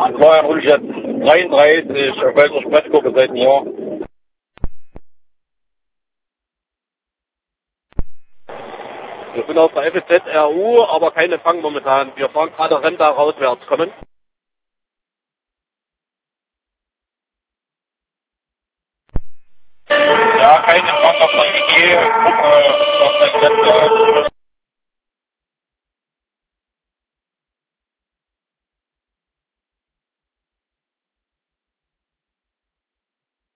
Florian Ulschat, 33, auf welcher Sprechgruppe seit einem Jahr. Wir sind auf der FZ-RU, aber kein Empfang momentan. Wir fahren gerade Renta rauswärts. Kommen? Ja, kein Empfang auf der IG, auf der